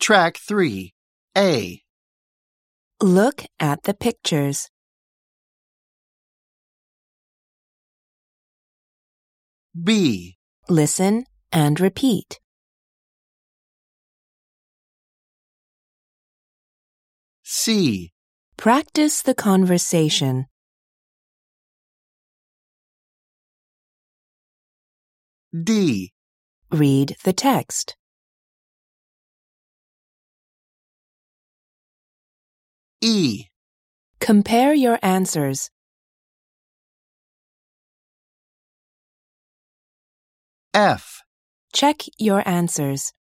Track 3. A. Look at the pictures. B. Listen and repeat. C. Practice the conversation. D. Read the text. E. Compare your answers. F. Check your answers.